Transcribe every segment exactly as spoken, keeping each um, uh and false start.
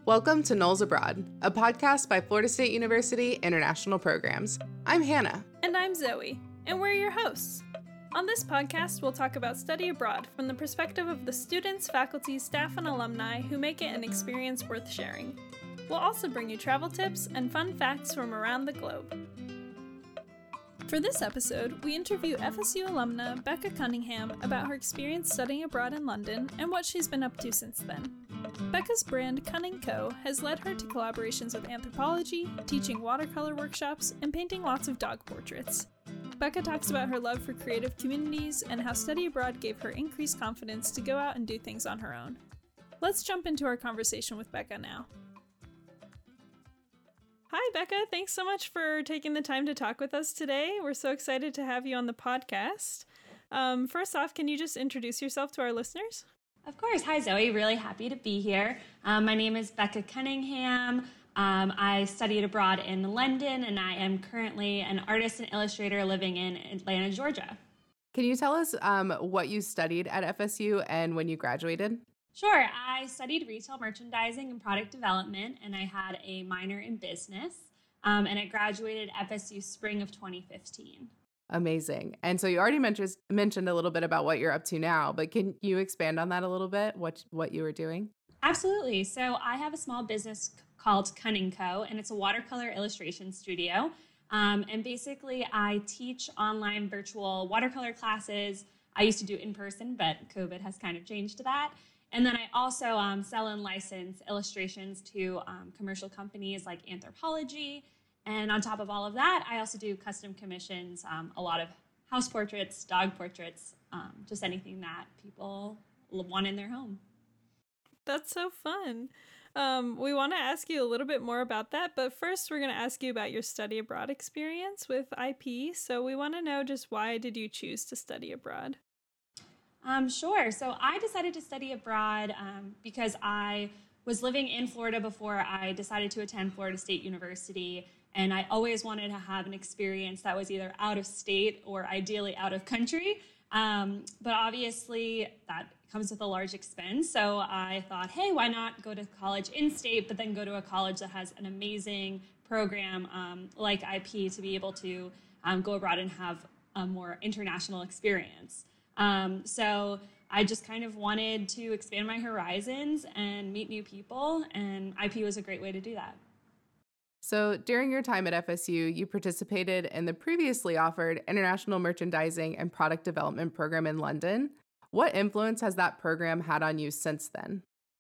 Welcome to Knowles Abroad, a podcast by Florida State University International Programs. I'm Hannah. And I'm Zoe, and we're your hosts. On this podcast, we'll talk about study abroad from the perspective of the students, faculty, staff, and alumni who make it an experience worth sharing. We'll also bring you travel tips and fun facts from around the globe. For this episode, we interview F S U alumna Becca Cunningham about her experience studying abroad in London and what she's been up to since then. Becca's brand Cunning Co. has led her to collaborations with Anthropologie, teaching watercolor workshops, and painting lots of dog portraits. Becca talks about her love for creative communities and how study abroad gave her increased confidence to go out and do things on her own. Let's jump into our conversation with Becca now. Hi, Becca. Thanks so much for taking the time to talk with us today. We're so excited to have you on the podcast. Um, first off, can you just introduce yourself to our listeners? Of course. Hi, Zoe. Really happy to be here. Um, my name is Becca Cunningham. Um, I studied abroad in London, and I am currently an artist and illustrator living in Atlanta, Georgia. Can you tell us um, what you studied at F S U and when you graduated? Sure. I studied retail merchandising and product development, and I had a minor in business, um, and I graduated F S U spring of twenty fifteen. Amazing. And so you already mentioned mentioned a little bit about what you're up to now, but can you expand on that a little bit, what what you were doing? Absolutely. So I have a small business called Cunning Co., and it's a watercolor illustration studio. Um, and basically, I teach online virtual watercolor classes. I used to do it in person, but COVID has kind of changed that. And then I also um, sell and license illustrations to um, commercial companies like Anthropologie. And on top of all of that, I also do custom commissions, um, a lot of house portraits, dog portraits, um, just anything that people want in their home. That's so fun. Um, we want to ask you a little bit more about that, but first we're going to ask you about your study abroad experience with I P. So we want to know just why did you choose to study abroad? Um, sure. So I decided to study abroad um, because I was living in Florida before I decided to attend Florida State University. And I always wanted to have an experience that was either out of state or ideally out of country. Um, but obviously that comes with a large expense. So I thought, hey, why not go to college in state, but then go to a college that has an amazing program um, like I P to be able to um, go abroad and have a more international experience. Um, so I just kind of wanted to expand my horizons and meet new people. And I P was a great way to do that. So during your time at F S U, you participated in the previously offered International Merchandising and Product Development program in London. What influence has that program had on you since then?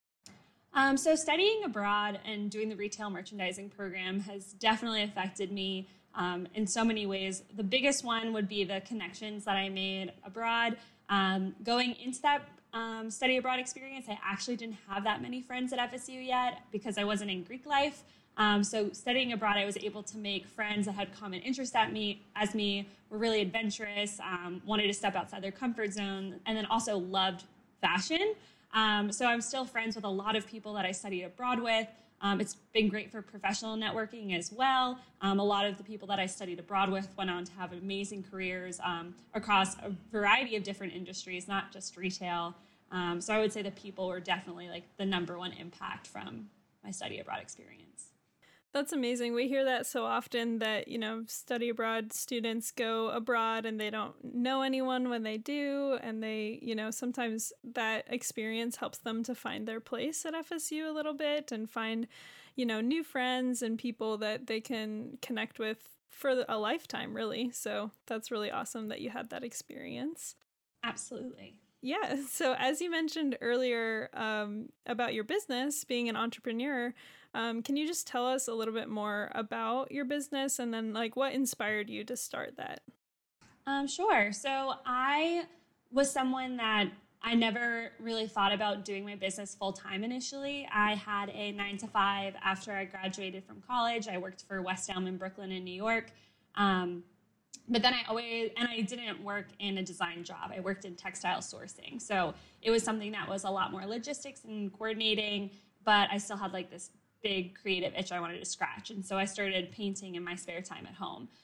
Um, so studying abroad and doing the retail merchandising program has definitely affected me um, in so many ways. The biggest one would be the connections that I made abroad. Um, going into that um, study abroad experience, I actually didn't have that many friends at F S U yet because I wasn't in Greek life. Um, so studying abroad, I was able to make friends that had common interests at me, as me, were really adventurous, um, wanted to step outside their comfort zone, and then also loved fashion. Um, so I'm still friends with a lot of people that I studied abroad with. Um, it's been great for professional networking as well. Um, a lot of the people that I studied abroad with went on to have amazing careers um, across a variety of different industries, not just retail. Um, so I would say the people were definitely like the number one impact from my study abroad experience. That's amazing. We hear that so often that, you know, study abroad students go abroad and they don't know anyone when they do. And they, you know, sometimes that experience helps them to find their place at F S U a little bit and find, you know, new friends and people that they can connect with for a lifetime, really. So that's really awesome that you had that experience. Absolutely. Yeah. So as you mentioned earlier um, about your business, being an entrepreneur, um, can you just tell us a little bit more about your business and then like what inspired you to start that? Um, sure. So I was someone that I never really thought about doing my business full time initially. I had a nine to five after I graduated from college. I worked for West Elm in Brooklyn in New York. Um, But then I always, and I didn't work in a design job. I worked in textile sourcing. So it was something that was a lot more logistics and coordinating, but I still had like this big creative itch I wanted to scratch. And so I started painting in my spare time at home.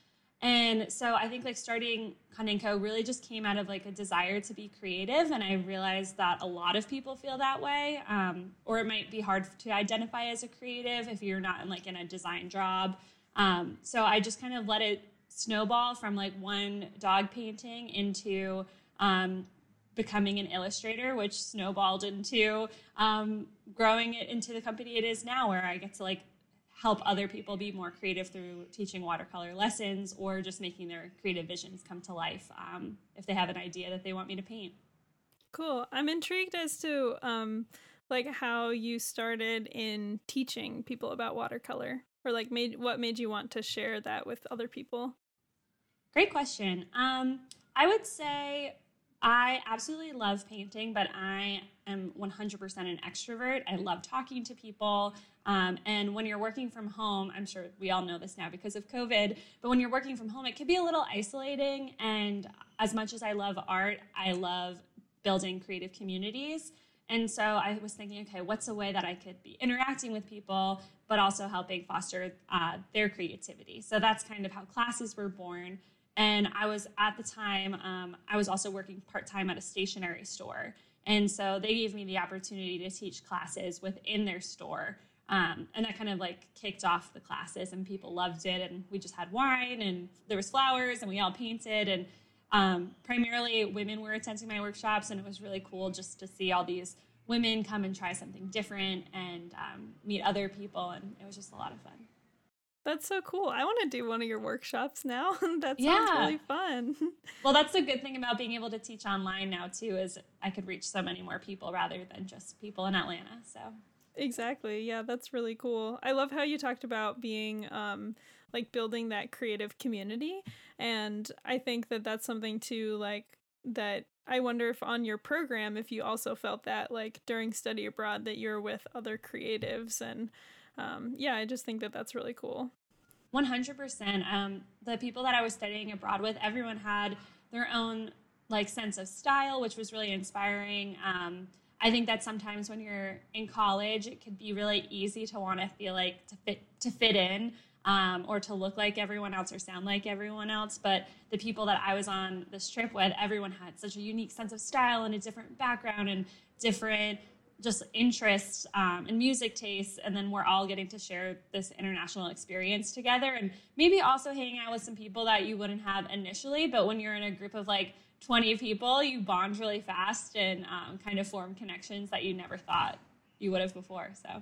And so I think like starting Khanenko really just came out of like a desire to be creative. And I realized that a lot of people feel that way. Um, or it might be hard to identify as a creative if you're not in like in a design job. Um, so I just kind of let it snowball from like one dog painting into um, becoming an illustrator, which snowballed into um, growing it into the company it is now, where I get to like help other people be more creative through teaching watercolor lessons or just making their creative visions come to life um, if they have an idea that they want me to paint. Cool. I'm intrigued as to um, like how you started in teaching people about watercolor, or like made what made you want to share that with other people? Great question. Um, I would say I absolutely love painting, but I am one hundred percent an extrovert. I love talking to people. Um, and when you're working from home, I'm sure we all know this now because of COVID, but when you're working from home, it can be a little isolating. And as much as I love art, I love building creative communities. And so I was thinking, okay, what's a way that I could be interacting with people, but also helping foster uh, their creativity? So that's kind of how classes were born. And I was at the time, um, I was also working part-time at a stationery store. And so they gave me the opportunity to teach classes within their store. Um, and that kind of like kicked off the classes, and people loved it. And we just had wine and there was flowers and we all painted. And um, primarily women were attending my workshops. And it was really cool just to see all these women come and try something different and um, meet other people. And it was just a lot of fun. That's so cool. I want to do one of your workshops now. That sounds Yeah. really fun. Well, that's the good thing about being able to teach online now, too, is I could reach so many more people rather than just people in Atlanta. So Exactly. Yeah, that's really cool. I love how you talked about being um like building that creative community, and I think that that's something too like that I wonder if on your program if you also felt that like during study abroad that you're with other creatives, and um yeah, I just think that that's really cool. one hundred percent. Um, the people that I was studying abroad with, everyone had their own like sense of style, which was really inspiring. Um, I think that sometimes when you're in college, it could be really easy to want to feel like to fit to fit in um, or to look like everyone else or sound like everyone else. But the people that I was on this trip with, everyone had such a unique sense of style and a different background and different just interests um, and music tastes, and then we're all getting to share this international experience together, and maybe also hang out with some people that you wouldn't have initially, but when you're in a group of like twenty people, you bond really fast and um, kind of form connections that you never thought you would have before. So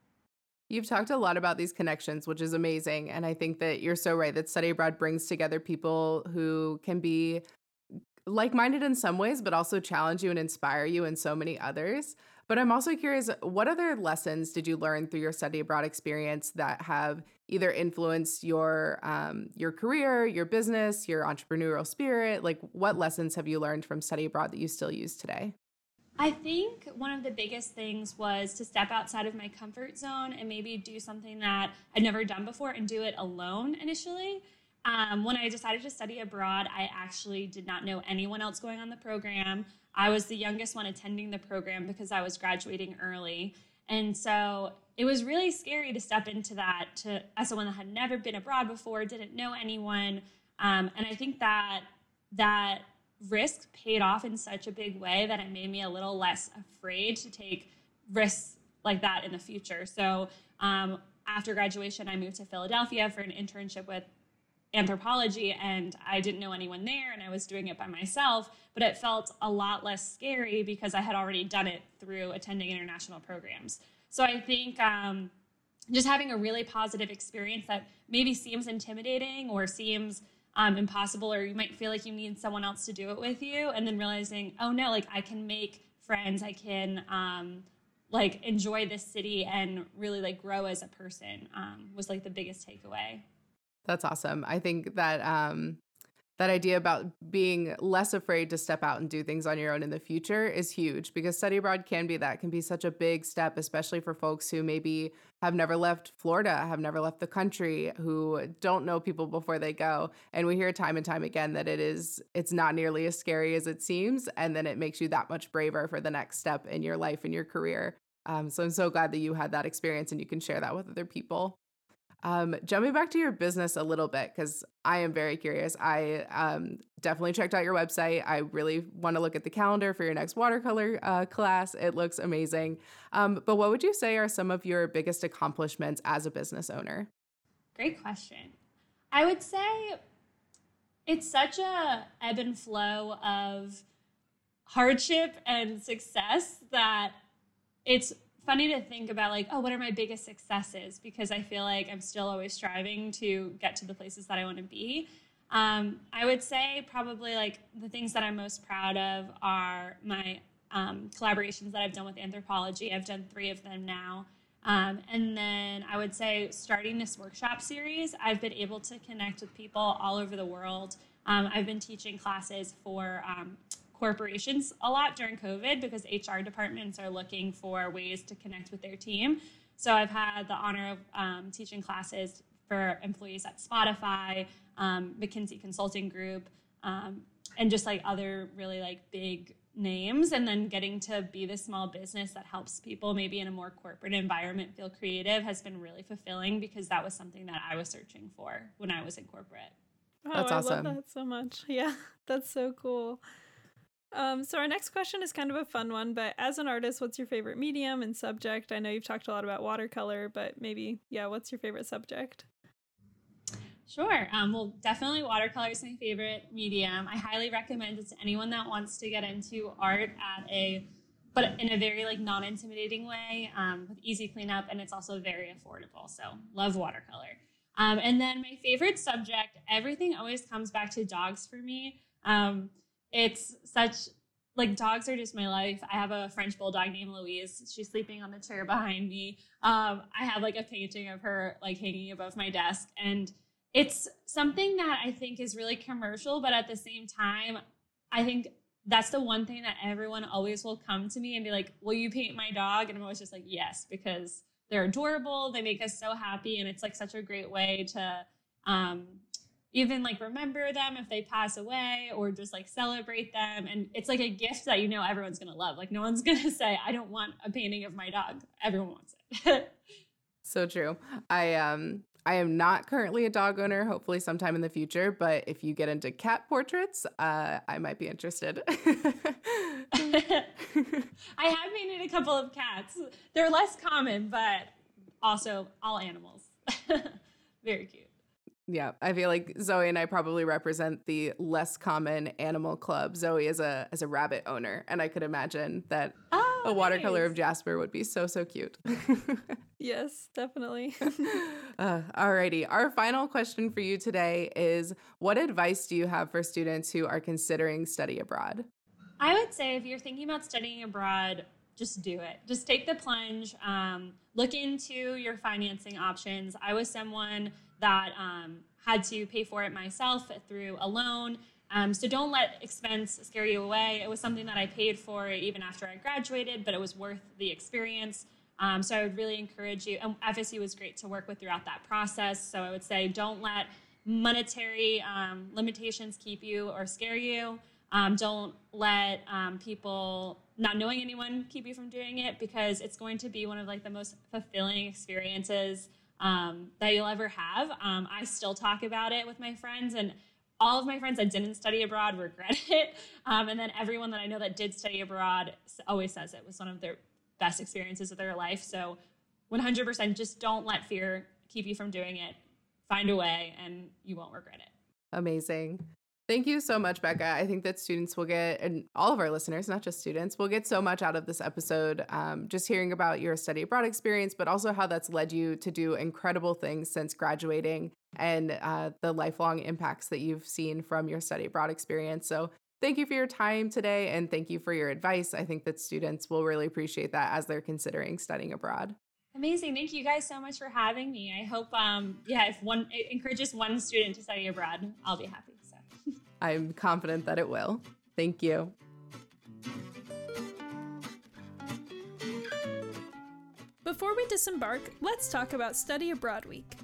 You've talked a lot about these connections, which is amazing. And I think that you're so right that study abroad brings together people who can be like-minded in some ways, but also challenge you and inspire you in so many others. But I'm also curious, what other lessons did you learn through your study abroad experience that have either influenced your um, your career, your business, your entrepreneurial spirit? Like, what lessons have you learned from study abroad that you still use today? I think one of the biggest things was to step outside of my comfort zone and maybe do something that I'd never done before and do it alone initially. Um, when I decided to study abroad, I actually did not know anyone else going on the program. I was the youngest one attending the program because I was graduating early. And so it was really scary to step into that to, as someone that had never been abroad before, didn't know anyone. Um, and I think that that risk paid off in such a big way that it made me a little less afraid to take risks like that in the future. So um, after graduation, I moved to Philadelphia for an internship with anthropology, and I didn't know anyone there, and I was doing it by myself, but it felt a lot less scary because I had already done it through attending international programs. So I think um, just having a really positive experience that maybe seems intimidating or seems um, impossible, or you might feel like you need someone else to do it with you, and then realizing, oh no, like I can make friends, I can um, like enjoy this city and really like grow as a person um, was like the biggest takeaway. That's awesome. I think that um, that idea about being less afraid to step out and do things on your own in the future is huge, because study abroad can be that, can be such a big step, especially for folks who maybe have never left Florida, have never left the country, who don't know people before they go. And we hear time and time again that it is, it's not nearly as scary as it seems. And then it makes you that much braver for the next step in your life and your career. Um, so I'm so glad that you had that experience and you can share that with other people. Um, jumping back to your business a little bit, because I am very curious. I um, definitely checked out your website. I really want to look at the calendar for your next watercolor uh, class. It looks amazing. Um, but what would you say are some of your biggest accomplishments as a business owner? Great question. I would say it's such a ebb and flow of hardship and success that it's funny to think about, like, oh, what are my biggest successes? Because I feel like I'm still always striving to get to the places that I want to be. Um, I would say probably like the things that I'm most proud of are my um, collaborations that I've done with Anthropologie. I've done three of them now. Um, and then I would say starting this workshop series, I've been able to connect with people all over the world. Um, I've been teaching classes for um, corporations a lot during COVID because H R departments are looking for ways to connect with their team. So I've had the honor of um, teaching classes for employees at Spotify, um, McKinsey Consulting Group, um, and just like other really like big names, and then getting to be the small business that helps people maybe in a more corporate environment feel creative has been really fulfilling because that was something that I was searching for when I was in corporate. Oh, That's awesome. I love that so much. Yeah, that's so cool. Um, so our next question is kind of a fun one, but as an artist, what's your favorite medium and subject? I know you've talked a lot about watercolor, but maybe, yeah, what's your favorite subject? Sure. Um, well, definitely watercolor is my favorite medium. I highly recommend it to anyone that wants to get into art at a, but in a very like non-intimidating way, um, with easy cleanup, and it's also very affordable. So love watercolor. Um, and then my favorite subject, everything always comes back to dogs for me. Um, it's such, like, dogs are just my life. I have a French bulldog named Louise. She's sleeping on the chair behind me. Um, I have like a painting of her like hanging above my desk, and it's something that I think is really commercial, but at the same time, I think that's the one thing that everyone always will come to me and be like, will you paint my dog? And I'm always just like, yes, because they're adorable. They make us so happy. And it's like such a great way to um, even like remember them if they pass away or just like celebrate them. And it's like a gift that, you know, everyone's going to love. Like no one's going to say, I don't want a painting of my dog. Everyone wants it. So true. I, um, I am not currently a dog owner, hopefully sometime in the future, but if you get into cat portraits, uh, I might be interested. I have painted a couple of cats. They're less common, but also all animals. Very cute. Yeah, I feel like Zoe and I probably represent the less common animal club. Zoe is a as a rabbit owner, and I could imagine that oh, a watercolor nice. of Jasper would be so, so cute. Yes, definitely. uh, alrighty, our final question for you today is, what advice do you have for students who are considering study abroad? I would say if you're thinking about studying abroad, just do it. Just take the plunge. Um, look into your financing options. I was someone that um, had to pay for it myself through a loan. Um, so don't let expense scare you away. It was something that I paid for even after I graduated, but it was worth the experience. Um, so I would really encourage you. And F S U was great to work with throughout that process. So I would say don't let monetary um, limitations keep you or scare you. Um, don't let um, people not knowing anyone keep you from doing it, because it's going to be one of like the most fulfilling experiences um, that you'll ever have. Um, I still talk about it with my friends, and all of my friends that didn't study abroad regret it. Um, and then everyone that I know that did study abroad always says it was one of their best experiences of their life. So one hundred percent just don't let fear keep you from doing it. Find a way and you won't regret it. Amazing. Thank you so much, Becca. I think that students will get, and all of our listeners, not just students, will get so much out of this episode, um, just hearing about your study abroad experience, but also how that's led you to do incredible things since graduating, and uh, the lifelong impacts that you've seen from your study abroad experience. So thank you for your time today, and thank you for your advice. I think that students will really appreciate that as they're considering studying abroad. Amazing. Thank you guys so much for having me. I hope, um, yeah, if one it encourages one student to study abroad, I'll be happy. So. I'm confident that it will. Thank you. Before we disembark, let's talk about Study Abroad Week.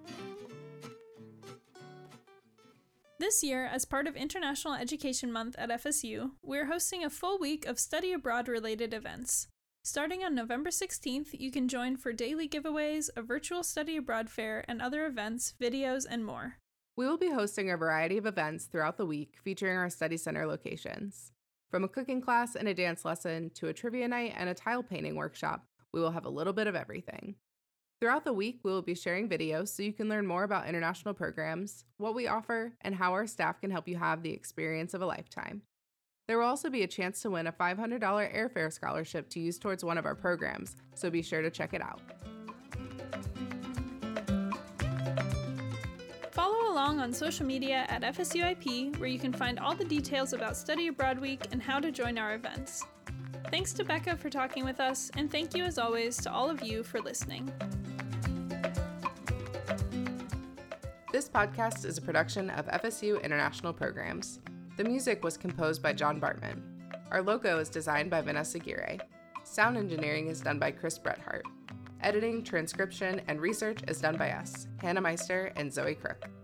This year, as part of International Education Month at F S U, we're hosting a full week of study abroad related events. Starting on November sixteenth, you can join for daily giveaways, a virtual study abroad fair, and other events, videos, and more. We will be hosting a variety of events throughout the week featuring our study center locations. From a cooking class and a dance lesson to a trivia night and a tile painting workshop, we will have a little bit of everything. Throughout the week, we will be sharing videos so you can learn more about international programs, what we offer, and how our staff can help you have the experience of a lifetime. There will also be a chance to win a five hundred dollars airfare scholarship to use towards one of our programs, so be sure to check it out. Follow along on social media at F S U I P, where you can find all the details about Study Abroad Week and how to join our events. Thanks to Becca for talking with us, and thank you as always to all of you for listening. This podcast is a production of F S U International Programs. The music was composed by John Bartman. Our logo is designed by Vanessa Gire. Sound engineering is done by Chris Brethart. Editing, transcription, and research is done by us, Hannah Meister and Zoe Crook.